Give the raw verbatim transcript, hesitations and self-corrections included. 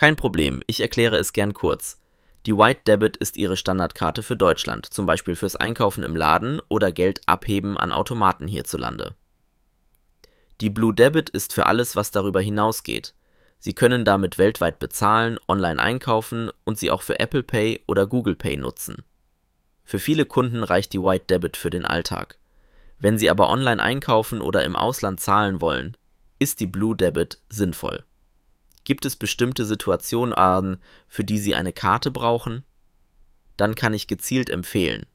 Kein Problem, ich erkläre es gern kurz. Die White Debit ist Ihre Standardkarte für Deutschland, zum Beispiel fürs Einkaufen im Laden oder Geld abheben an Automaten hierzulande. Die Blue Debit ist für alles, was darüber hinausgeht. Sie können damit weltweit bezahlen, online einkaufen und sie auch für Apple Pay oder Google Pay nutzen. Für viele Kunden reicht die White Debit für den Alltag. Wenn Sie aber online einkaufen oder im Ausland zahlen wollen, ist die Blue Debit sinnvoll. Gibt es bestimmte Situationen, für die Sie eine Karte brauchen? Dann kann ich gezielt empfehlen: